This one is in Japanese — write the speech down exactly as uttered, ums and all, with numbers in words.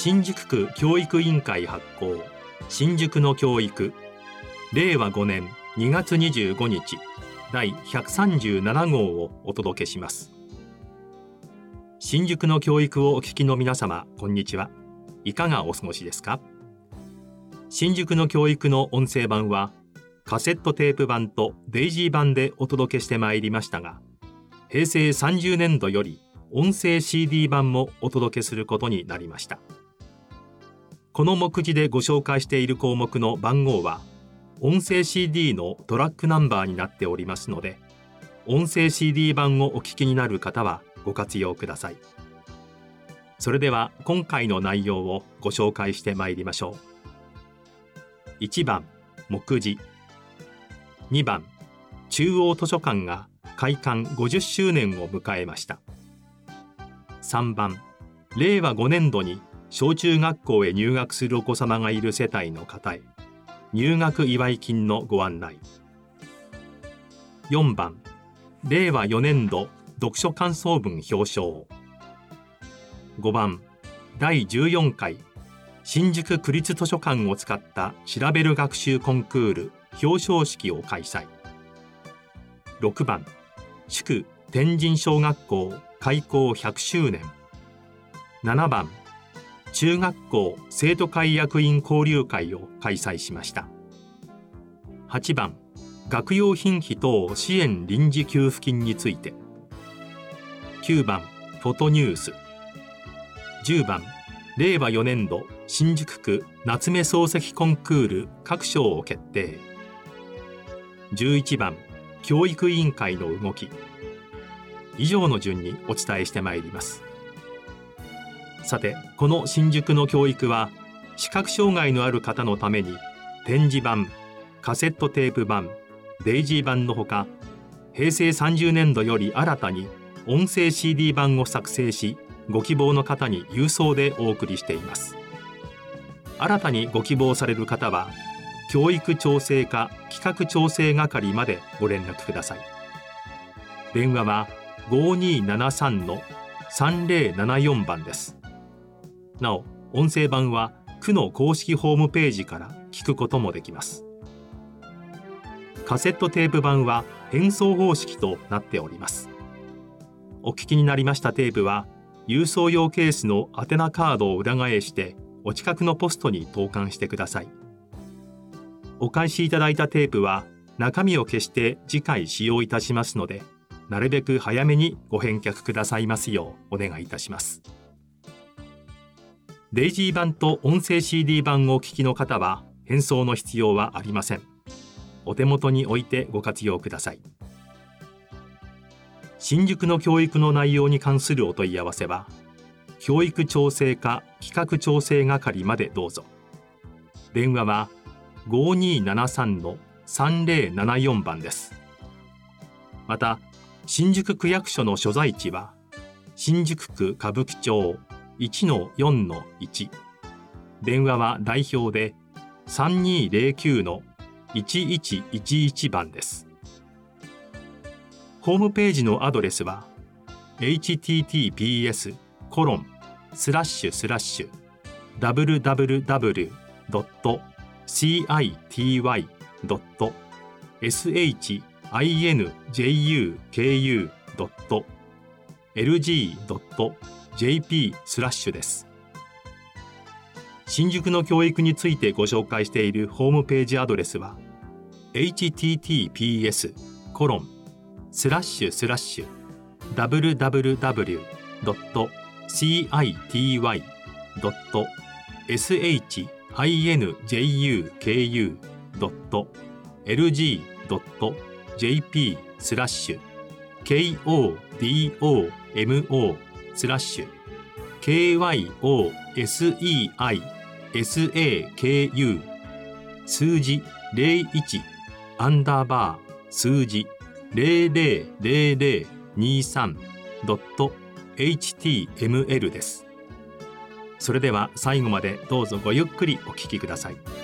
新宿区教育委員会発行新宿の教育れいわごねんにがつにじゅうごにちだいひゃくさんじゅうななごうをお届けします。新宿の教育をお聞きの皆様、こんにちは。いかがお過ごしですか？新宿の教育の音声版はカセットテープ版とデイジー版でお届けしてまいりましたが、へいせいさんじゅうねんどより音声 シーディー 版もお届けすることになりました。この目次でご紹介している項目の番号は音声 シーディー のトラックナンバーになっておりますので、音声 シーディー 版をお聞きになる方はご活用ください。それでは今回の内容をご紹介してまいりましょう。いちばん目次、にばん中央図書館が開館ごじゅっしゅうねんを迎えました。さんばんれいわごねんどに小中学校へ入学するお子様がいる世帯の方へ入学祝い金のご案内。よんばんれいわよねんど読書感想文表彰。ごばんだいじゅうよんかい新宿区立図書館を使った調べる学習コンクール表彰式を開催。ろくばん祝天神小学校開校ひゃくしゅうねん。ななばん中学校生徒会役員交流会を開催しました。はちばん学用品費等支援臨時給付金について。きゅうばんフォトニュース。じゅうばんれいわよねんど新宿区夏目漱石コンクール各賞を決定。じゅういちばん教育委員会の動き。以上の順にお伝えしてまいります。さて、この新宿の教育は視覚障害のある方のために点字版、カセットテープ版、デイジー版のほか、へいせいさんじゅうねんどより新たに音声 シーディー 版を作成し、ご希望の方に郵送でお送りしています。新たにご希望される方は教育調整課企画調整係までご連絡ください。電話はごにーななさんのさんぜろななよんばんです。なお、音声版は区の公式ホームページから聞くこともできます。カセットテープ版は変装方式となっております。お聞きになりましたテープは郵送用ケースの宛名カードを裏返してお近くのポストに投函してください。お返しいただいたテープは中身を消して次回使用いたしますので、なるべく早めにご返却くださいますようお願いいたします。デイジー版と音声 シーディー 版をお聞きの方は変装の必要はありません。お手元に置いてご活用ください。新宿の教育の内容に関するお問い合わせは教育調整課企画調整係までどうぞ。電話はごにーななさんのさんぜろななよんばんです。また、新宿区役所の所在地は新宿区歌舞伎町 いちのよんのいち。電話は代表でさんにーぜろきゅうのいちいちいちいちばんです。ホームページのアドレスは エイチティーティーピーエスコロンスラッシュスラッシュダブリューダブリューダブリュードットシーアイティーワイドットエスエイチアイエヌジェイユーケーユードットエルジードットジェーピースラッシュです。新宿の教育についてご紹介しているホームページアドレスは エイチティーティーピーエスコロンスラッシュスラッシュダブリューダブリューダブリュードットシーアイティーワイドットエスエイチアイエヌジェイユーケーユードットエルジードットジェーピースラッシュ ケーオーディーオーエムオー スラッシュ ケーワイオーエスイーアイエスエーケーユー 数字ゼロいちアンダーバー数字ゼロゼロゼロゼロにさんドットエイチティーエムエル です。それでは最後までどうぞごゆっくりお聞きください。